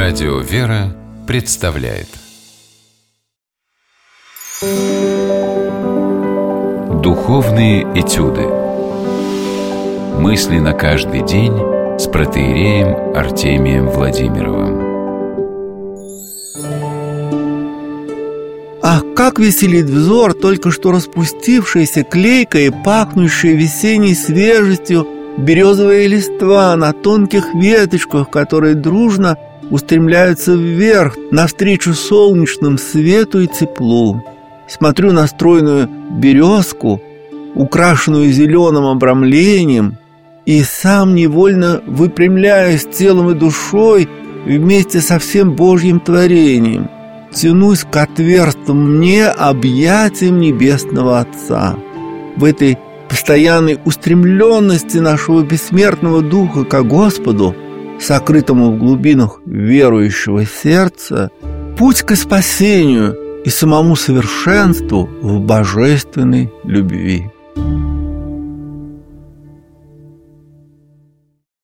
Радио «Вера» представляет Духовные этюды. Мысли на каждый день с протоиереем Артемием Владимировым. Ах, как веселит взор только что распустившаяся, клейкая и пахнущая весенней свежестью березовая листва на тонких веточках, которые дружно устремляются вверх, навстречу солнечному свету и теплу. Смотрю на стройную березку, украшенную зеленым обрамлением, и сам невольно выпрямляюсь телом и душой вместе со всем Божьим творением. Тянусь к отверстым мне объятиям Небесного Отца. В этой постоянной устремленности нашего бессмертного духа ко Господу, сокрытому в глубинах верующего сердца, путь к спасению и самому совершенству в божественной любви.